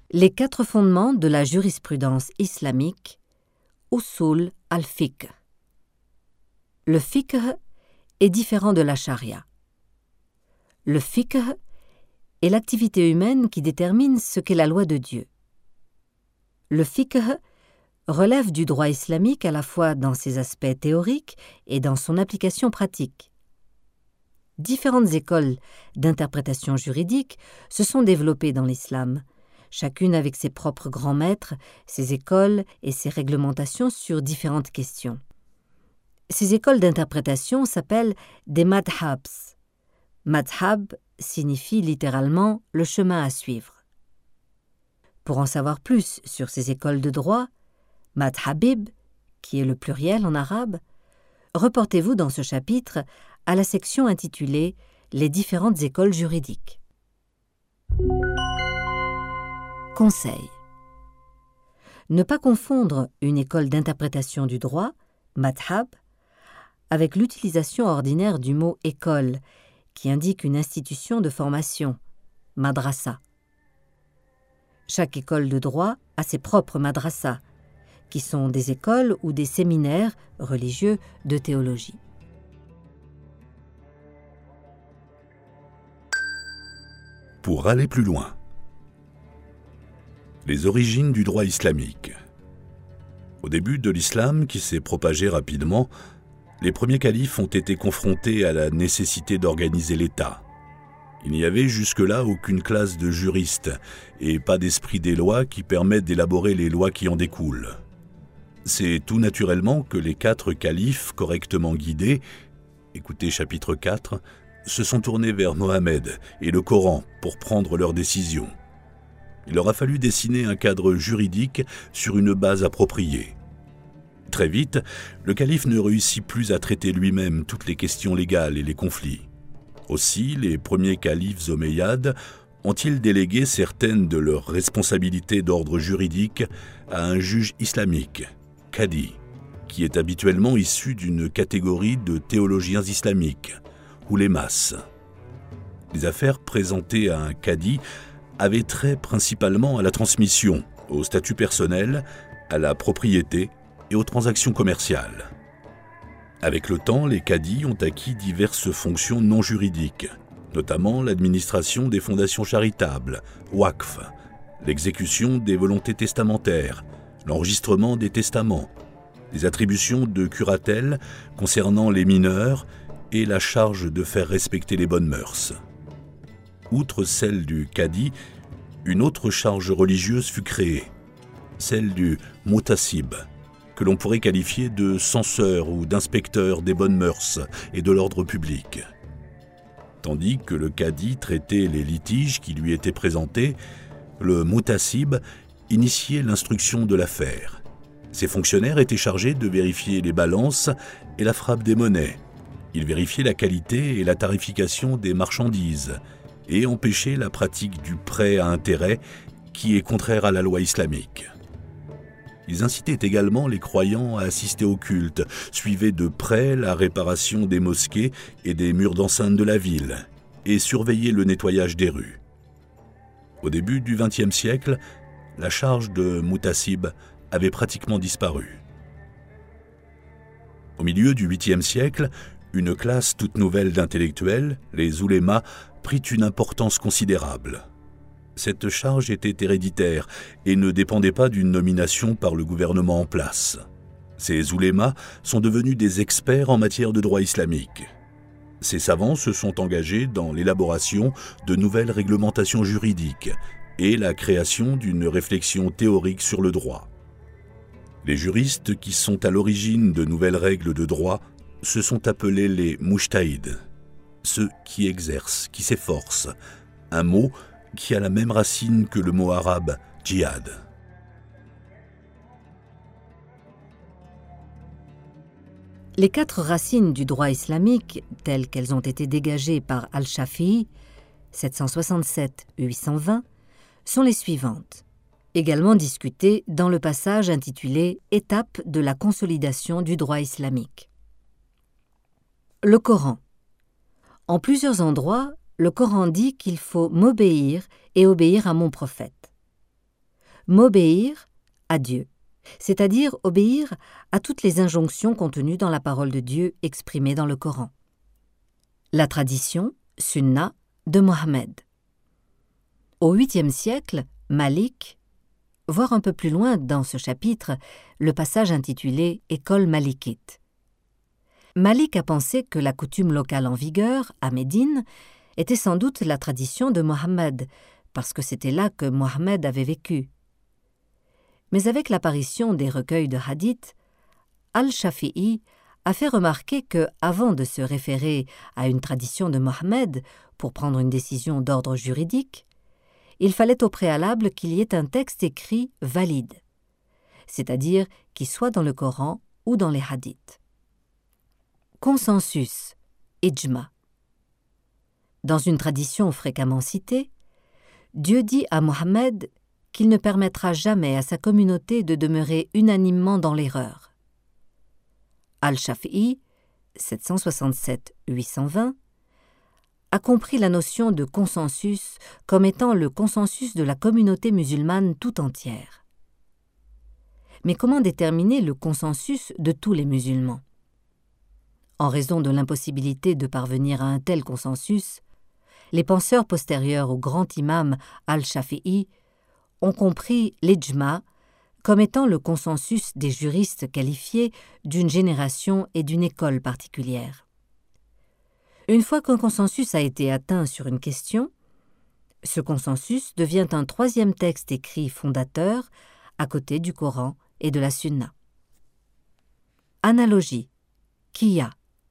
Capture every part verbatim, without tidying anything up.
Les quatre fondements de la jurisprudence islamique, Usul al-Fiqh. Le fiqh est différent de la charia. Le fiqh est l'activité humaine qui détermine ce qu'est la loi de Dieu. Le fiqh relève du droit islamique à la fois dans ses aspects théoriques et dans son application pratique. Différentes écoles d'interprétation juridique se sont développées dans l'islam, chacune avec ses propres grands maîtres, ses écoles et ses réglementations sur différentes questions. Ces écoles d'interprétation s'appellent des madhabs. Madhab signifie littéralement « le chemin à suivre ». Pour en savoir plus sur ces écoles de droit, madhabib, qui est le pluriel en arabe, reportez-vous dans ce chapitre à la section intitulée « Les différentes écoles juridiques ». Conseil. Ne pas confondre une école d'interprétation du droit, madhab, avec l'utilisation ordinaire du mot « école », qui indique une institution de formation, madrasa. Chaque école de droit a ses propres madrasas, qui sont des écoles ou des séminaires religieux de théologie. Pour aller plus loin. Les origines du droit islamique. Au début de l'islam, qui s'est propagé rapidement, les premiers califes ont été confrontés à la nécessité d'organiser l'État. Il n'y avait jusque-là aucune classe de juristes et pas d'esprit des lois qui permettent d'élaborer les lois qui en découlent. C'est tout naturellement que les quatre califes correctement guidés, écoutez chapitre quatre, se sont tournés vers Mohammed et le Coran pour prendre leurs décisions. Il leur a fallu dessiner un cadre juridique sur une base appropriée. Très vite, le calife ne réussit plus à traiter lui-même toutes les questions légales et les conflits. Aussi, les premiers califes omeyyades ont-ils délégué certaines de leurs responsabilités d'ordre juridique à un juge islamique, Qadi, qui est habituellement issu d'une catégorie de théologiens islamiques, oulémas. Les affaires présentées à un Qadi avaient trait principalement à la transmission, au statut personnel, à la propriété et aux transactions commerciales. Avec le temps, les cadis ont acquis diverses fonctions non juridiques, notamment l'administration des fondations charitables, waqf, l'exécution des volontés testamentaires, l'enregistrement des testaments, les attributions de curatelle concernant les mineurs et la charge de faire respecter les bonnes mœurs. Outre celle du cadi, une autre charge religieuse fut créée, celle du mutasib, que l'on pourrait qualifier de censeur ou d'inspecteur des bonnes mœurs et de l'ordre public. Tandis que le cadi traitait les litiges qui lui étaient présentés, le mutasib initiait l'instruction de l'affaire. Ces fonctionnaires étaient chargés de vérifier les balances et la frappe des monnaies. Ils vérifiaient la qualité et la tarification des marchandises et empêchaient la pratique du prêt à intérêt qui est contraire à la loi islamique. Ils incitaient également les croyants à assister au culte, suivaient de près la réparation des mosquées et des murs d'enceinte de la ville, et surveillaient le nettoyage des rues. Au début du vingtième siècle, la charge de mutasib avait pratiquement disparu. Au milieu du huitième siècle, une classe toute nouvelle d'intellectuels, les oulémas, prit une importance considérable. Cette charge était héréditaire et ne dépendait pas d'une nomination par le gouvernement en place. Ces oulémas sont devenus des experts en matière de droit islamique. Ces savants se sont engagés dans l'élaboration de nouvelles réglementations juridiques et la création d'une réflexion théorique sur le droit. Les juristes qui sont à l'origine de nouvelles règles de droit se sont appelés les mujtahid, ceux qui exercent, qui s'efforcent, un mot qui a la même racine que le mot arabe « djihad ». Les quatre racines du droit islamique, telles qu'elles ont été dégagées par Al-Shafi'i, sept cent soixante-sept à huit cent vingt, sont les suivantes, également discutées dans le passage intitulé « Étape de la consolidation du droit islamique ». Le Coran. En plusieurs endroits, le Coran dit qu'il faut m'obéir et obéir à mon prophète. m'obéir à Dieu, c'est-à-dire obéir à toutes les injonctions contenues dans la parole de Dieu exprimée dans le Coran. La tradition, Sunna, de Mohammed. Au huitième siècle, Malik, voir un peu plus loin dans ce chapitre le passage intitulé « École malikite ». Malik a pensé que la coutume locale en vigueur, à Médine, était sans doute la tradition de Mohammed, parce que c'était là que Mohammed avait vécu. Mais avec l'apparition des recueils de hadith, Al-Shafi'i a fait remarquer que, avant de se référer à une tradition de Mohammed pour prendre une décision d'ordre juridique, il fallait au préalable qu'il y ait un texte écrit valide, c'est-à-dire qui soit dans le Coran ou dans les hadiths. Consensus, ijma. Dans une tradition fréquemment citée, Dieu dit à Mohammed qu'il ne permettra jamais à sa communauté de demeurer unanimement dans l'erreur. Al-Shafi'i, sept cent soixante-sept à huit cent vingt, a compris la notion de consensus comme étant le consensus de la communauté musulmane tout entière. Mais comment déterminer le consensus de tous les musulmans? En raison de l'impossibilité de parvenir à un tel consensus, les penseurs postérieurs au grand imam Al-Shafi'i ont compris l'ijma comme étant le consensus des juristes qualifiés d'une génération et d'une école particulière. Une fois qu'un consensus a été atteint sur une question, ce consensus devient un troisième texte écrit fondateur à côté du Coran et de la Sunna. Analogie, Qiyya.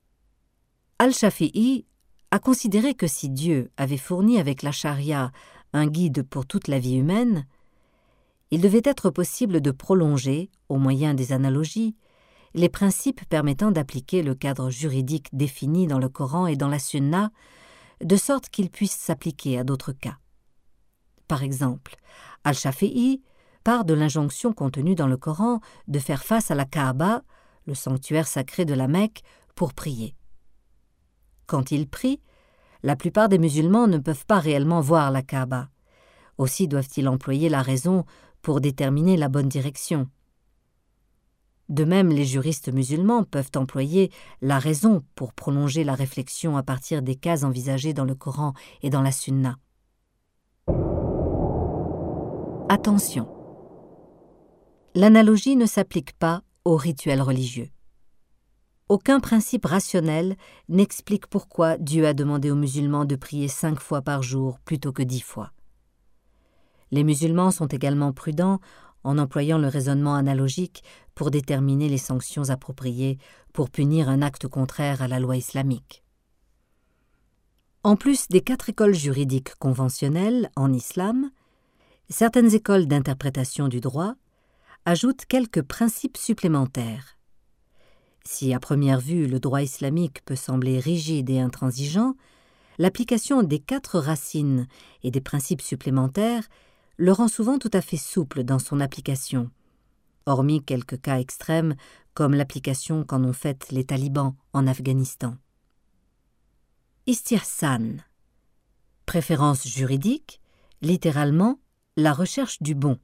Al-Shafi'i a considéré que si Dieu avait fourni avec la charia un guide pour toute la vie humaine, il devait être possible de prolonger, au moyen des analogies, les principes permettant d'appliquer le cadre juridique défini dans le Coran et dans la Sunna, de sorte qu'ils puissent s'appliquer à d'autres cas. Par exemple, Al-Shafi'i part de l'injonction contenue dans le Coran de faire face à la Kaaba, le sanctuaire sacré de la Mecque, pour prier. Quand ils prient, la plupart des musulmans ne peuvent pas réellement voir la Kaaba. Aussi doivent-ils employer la raison pour déterminer la bonne direction. De même, les juristes musulmans peuvent employer la raison pour prolonger la réflexion à partir des cas envisagés dans le Coran et dans la Sunna. Attention! L'analogie ne s'applique pas aux rituels religieux. Aucun principe rationnel n'explique pourquoi Dieu a demandé aux musulmans de prier cinq fois par jour plutôt que dix fois. Les musulmans sont également prudents en employant le raisonnement analogique pour déterminer les sanctions appropriées pour punir un acte contraire à la loi islamique. En plus des quatre écoles juridiques conventionnelles en islam, certaines écoles d'interprétation du droit ajoutent quelques principes supplémentaires. Si à première vue le droit islamique peut sembler rigide et intransigeant, l'application des quatre racines et des principes supplémentaires le rend souvent tout à fait souple dans son application, hormis quelques cas extrêmes comme l'application qu'en ont faite les talibans en Afghanistan. Istihsan, préférence juridique, littéralement la recherche du bon.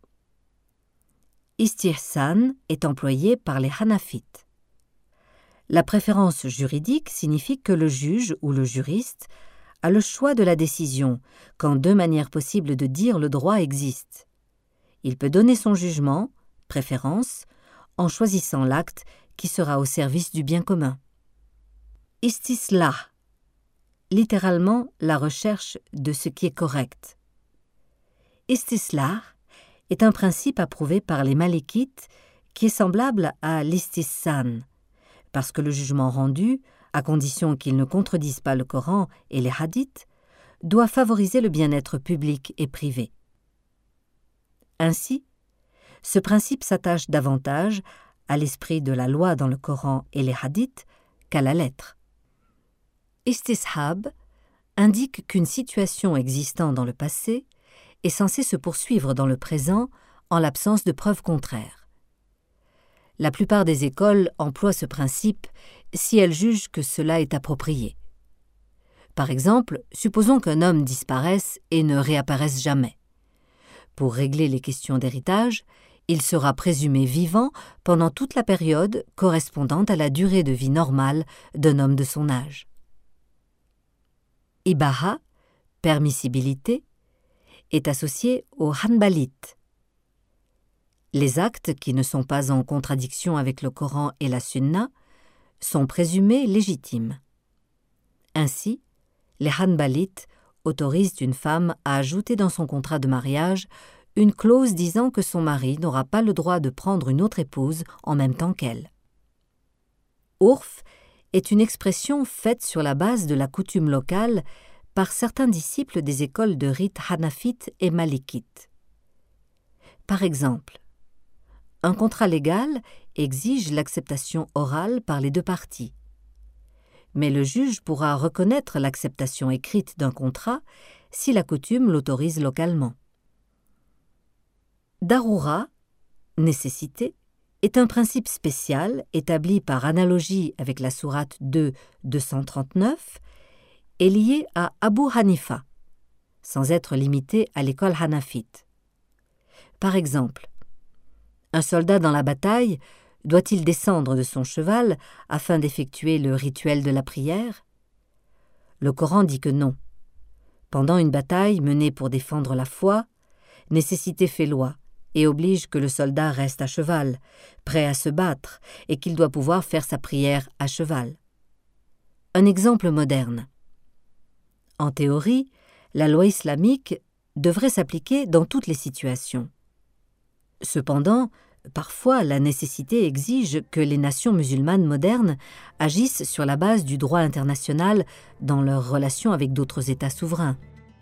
Istihsan est employé par les Hanafites. La préférence juridique signifie que le juge ou le juriste a le choix de la décision quand deux manières possibles de dire le droit existent. Il peut donner son jugement, préférence, en choisissant l'acte qui sera au service du bien commun. Istislah, littéralement la recherche de ce qui est correct. Istislah est un principe approuvé par les Malikites qui est semblable à l'istissan, parce que le jugement rendu, à condition qu'il ne contredise pas le Coran et les hadiths, doit favoriser le bien-être public et privé. Ainsi, ce principe s'attache davantage à l'esprit de la loi dans le Coran et les hadiths qu'à la lettre. Istishab indique qu'une situation existant dans le passé est censée se poursuivre dans le présent en l'absence de preuves contraires. La plupart des écoles emploient ce principe si elles jugent que cela est approprié. Par exemple, supposons qu'un homme disparaisse et ne réapparaisse jamais. Pour régler les questions d'héritage, il sera présumé vivant pendant toute la période correspondant à la durée de vie normale d'un homme de son âge. Ibaha, permissibilité, est associé au hanbalite. Les actes qui ne sont pas en contradiction avec le Coran et la Sunna sont présumés légitimes. Ainsi, les hanbalites autorisent une femme à ajouter dans son contrat de mariage une clause disant que son mari n'aura pas le droit de prendre une autre épouse en même temps qu'elle. Urf est une expression faite sur la base de la coutume locale par certains disciples des écoles de rite hanafite et malikite. Par exemple, un contrat légal exige l'acceptation orale par les deux parties. Mais le juge pourra reconnaître l'acceptation écrite d'un contrat si la coutume l'autorise localement. Darura, nécessité, est un principe spécial établi par analogie avec la sourate deux, deux cent trente-neuf et lié à Abu Hanifa, sans être limité à l'école hanafite. Par exemple, un soldat dans la bataille doit-il descendre de son cheval afin d'effectuer le rituel de la prière? Le Coran dit que non. Pendant une bataille menée pour défendre la foi, nécessité fait loi et oblige que le soldat reste à cheval, prêt à se battre, et qu'il doit pouvoir faire sa prière à cheval. Un exemple moderne. En théorie, la loi islamique devrait s'appliquer dans toutes les situations. Cependant, parfois la nécessité exige que les nations musulmanes modernes agissent sur la base du droit international dans leurs relations avec d'autres États souverains.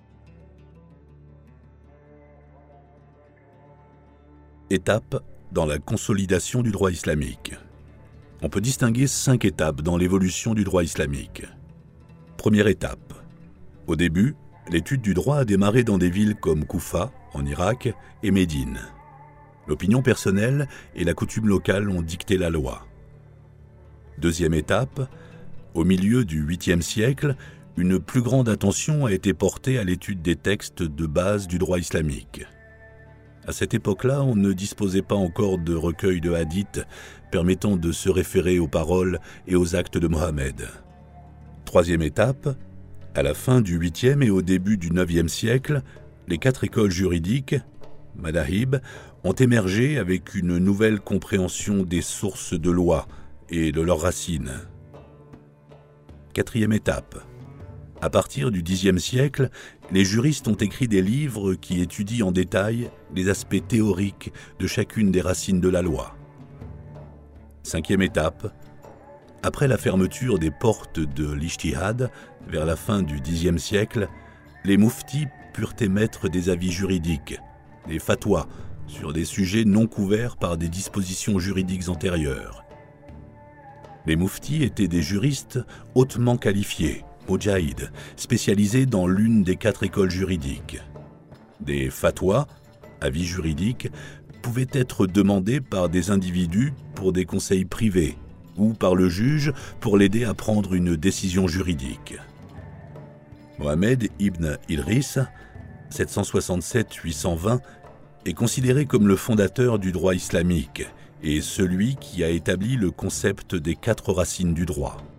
Étape dans la consolidation du droit islamique. On peut distinguer cinq étapes dans l'évolution du droit islamique. Première étape. Au début, l'étude du droit a démarré dans des villes comme Koufa, en Irak, et Médine. L'opinion personnelle et la coutume locale ont dicté la loi. Deuxième étape. Au milieu du huitième siècle, une plus grande attention a été portée à l'étude des textes de base du droit islamique. À cette époque-là, on ne disposait pas encore de recueils de hadiths permettant de se référer aux paroles et aux actes de Mohammed. Troisième étape, à la fin du huitième et au début du neuvième siècle, les quatre écoles juridiques, madahib, ont émergé avec une nouvelle compréhension des sources de loi et de leurs racines. Quatrième étape. À partir du dixième siècle, les juristes ont écrit des livres qui étudient en détail les aspects théoriques de chacune des racines de la loi. Cinquième étape. Après la fermeture des portes de l'ijtihad, vers la fin du dixième siècle, les mouftis purent émettre des avis juridiques, des fatwas, sur des sujets non couverts par des dispositions juridiques antérieures. Les mouftis étaient des juristes hautement qualifiés, Moudjahid, spécialisés dans l'une des quatre écoles juridiques. Des fatwas, avis juridiques, pouvaient être demandés par des individus pour des conseils privés ou par le juge pour l'aider à prendre une décision juridique. Mohamed ibn Idriss, sept cent soixante-sept à huit cent vingt, est considéré comme le fondateur du droit islamique et celui qui a établi le concept des quatre racines du droit.